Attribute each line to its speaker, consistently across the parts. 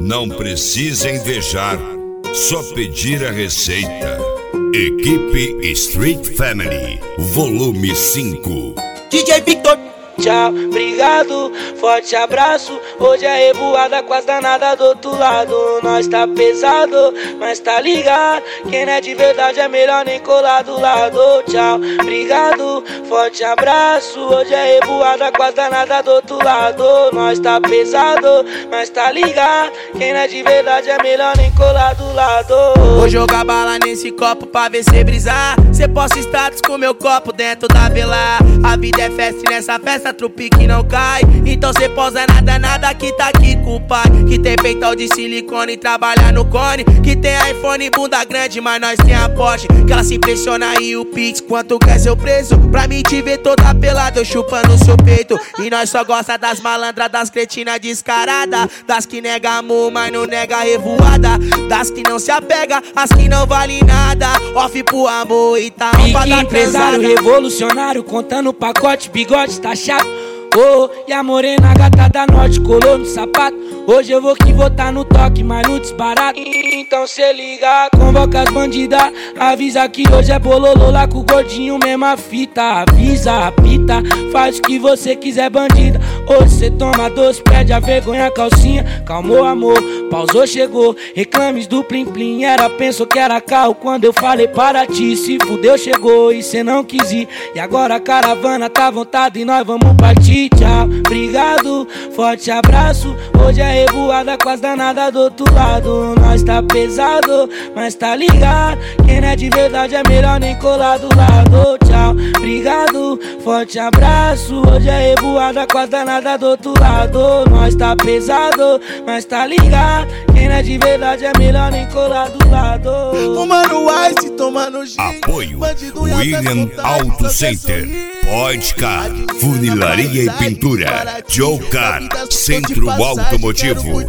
Speaker 1: Não precisa invejar, só pedir a receita. Equipe Street Family, volume 5.
Speaker 2: DJ Victor.
Speaker 3: Tchau, obrigado, forte abraço. Hoje é revoada com as danadas do outro lado. Nós tá pesado, mas tá ligado. Quem não é de verdade é melhor nem colar do lado. Tchau, obrigado, forte abraço. Hoje é revoada com as danadas do outro lado. Nós tá pesado, mas tá ligado. Quem não é de verdade é melhor nem colar do lado.
Speaker 2: Vou jogar bala nesse copo pra ver cê brisar. Cê posta status com meu copo dentro da vela. A vida é festa e nessa festa trupe que não cai. Então cê posa nada, nada que tá aqui com o pai. Que tem peitão de silicone e trabalha no cone. Que tem iPhone e bunda grande, mas nós tem a Porsche. Que ela se impressiona e o Pix, quanto quer seu preço. Pra mim te ver toda pelada, eu chupando seu peito. E nós só gosta das malandras, das cretinas descaradas. Das que nega amor, mas não nega revoada. Das que não se apega, as que não vale nada. Off pro amor e tá
Speaker 3: Pique empresário revolucionário, contando pacote, bigode tá chato. Oh, e a morena gata da norte colou no sapato. Hoje eu vou que vou tá no toque, mas no desbarato. Então cê liga, convoca as bandidas. Avisa que hoje é bololô lá com o gordinho, mesma fita. Avisa, apita, faz o que você quiser, bandida. Hoje cê toma doce, perde a vergonha, calcinha. Calmou amor, pausou, chegou. Reclames do plim plim, era, pensou que era carro. Quando eu falei para ti, se fudeu, chegou e cê não quis ir. E agora a caravana tá à vontade e nós vamos partir. Tchau, obrigado, forte abraço. Hoje é revoada com as danadas do outro lado. Nós tá pesado, mas tá ligado. Quem não é de verdade é melhor nem colar do lado. Tchau, obrigado, forte abraço. Hoje é revoada com as danadas do outro lado. Nós tá pesado, mas tá ligado. Quem não é de verdade é melhor nem colar do lado.
Speaker 4: Fumando ice, tomando gin.
Speaker 1: Apoio William Auto Center, Podcar, Funilaria e Pintura, Joe Car, Centro Automotivo.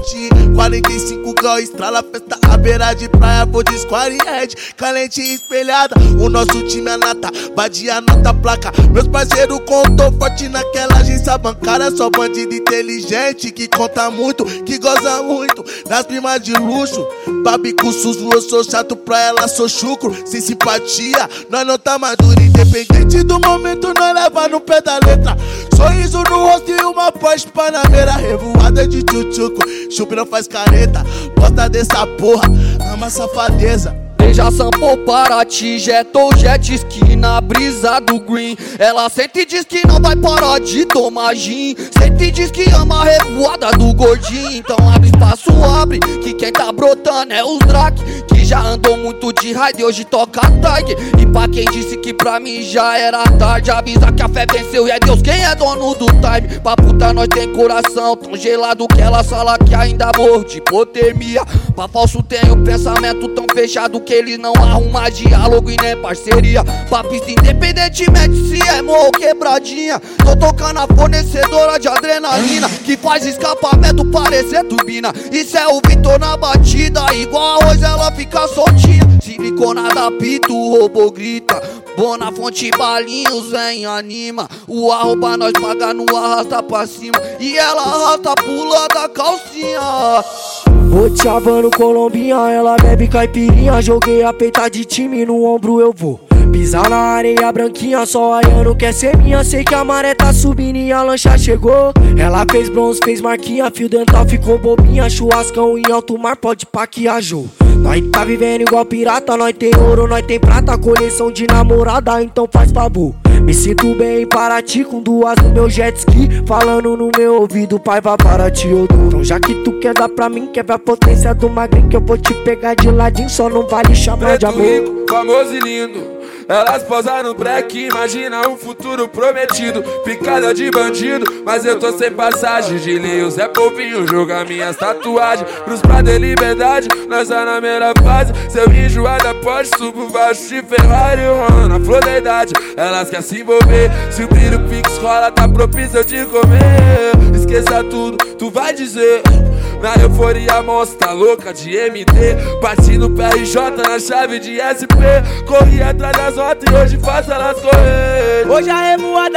Speaker 4: 45 graus, estrala, festa à beira de praia, vou de square head, calente e espelhada. O nosso time é nata, badia nota placa. Meus parceiros contou forte naquela agência bancária. Só bandido inteligente, que conta muito, que goza muito. Nas primas de luxo, babi com suso. Eu sou chato pra ela, sou chucro. Sem simpatia, nós não tá maduro. Independente do momento, nós leva no pé da letra. Sorriso no rosto e uma Porsche Panamera. Revoada de tchutchuco, chup não faz careta. Gosta dessa porra, ama safadeza.
Speaker 5: Já sample para ti, jetou jet ski na brisa do green. Ela sente e diz que não vai parar de tomar gin. Sente e diz que ama a revoada do gordinho. Então abre espaço, abre, que quem tá brotando é os Drake. Que já andou muito de raid e hoje toca tag. E pra quem disse que pra mim já era tarde, avisa que a fé venceu e é Deus quem é dono do time. Pra puta nós tem coração tão gelado que ela fala que ainda morre de hipotermia. Pra falso tem o pensamento tão fechado que ele não arruma diálogo e nem parceria. Pra pista independentemente se é morro ou quebradinha. Tô tocando a fornecedora de adrenalina, que faz escapamento parecer turbina. Isso é o Vitor na batida, igual arroz ela fica soltinha. Siliconada pita, o robô grita. Bona fonte balinhos, vem anima. O arroba nós paga no arrasta pra cima. E ela arrasta pulando a calcinha.
Speaker 6: Vou chavando colombinha, ela bebe caipirinha. Joguei a peita de time, no ombro eu vou pisar na areia branquinha, só aiano quer ser minha. Sei que a maré tá subindo e a lancha chegou. Ela fez bronze, fez marquinha, fio dental ficou bobinha. Churrascão em alto mar, pode pá que ajou. Nós tá vivendo igual pirata, nós tem ouro, nós tem prata. Coleção de namorada, então faz favor. Me sinto bem em Paraty, com duas no meu jet ski. Falando no meu ouvido, pai, vá para ti eu dou. Então já que tu quer dar pra mim, quer ver a potência do magrinho, que eu vou te pegar de ladinho, só não vale chamar de amor.
Speaker 7: Rico, famoso e lindo, elas posaram no break, imagina um futuro prometido. Picada de bandido, mas eu tô sem passagem de lei. O Zé Povinho joga minhas tatuagens pros prados de liberdade, nós tá na primeira fase. Seu enjoada pode subo baixo de Ferrari, rolando na flor da idade. Elas querem se envolver, se o brilho Pix rola, tá propício eu te comer. Esqueça tudo, tu vai dizer. Na euforia mostra louca de MD, partindo PRJ na chave de SP. Corri atrás das notas e hoje faço elas correr.
Speaker 2: Hoje a revoada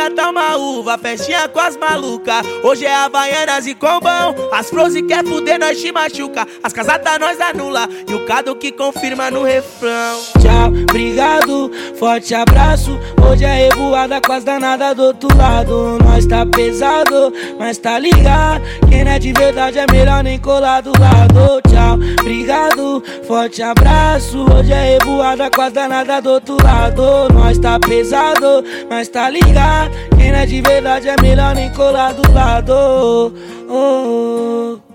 Speaker 2: dia tá uma uva, festinha com as malucas. Hoje é Havaianas e combão. As Frozen quer fuder, nós te machuca. As casadas nós anula e o Cado que confirma no refrão.
Speaker 3: Tchau, obrigado, forte abraço. Hoje é revoada com as danadas do outro lado. Nós tá pesado, mas tá ligado. Quem não é de verdade é melhor nem colar do lado. Tchau, obrigado, forte abraço. Hoje é revoada com as danadas do outro lado. Nós tá pesado, mas tá ligado. Quem não é de verdade é melhor nem colar do lado. Oh, oh.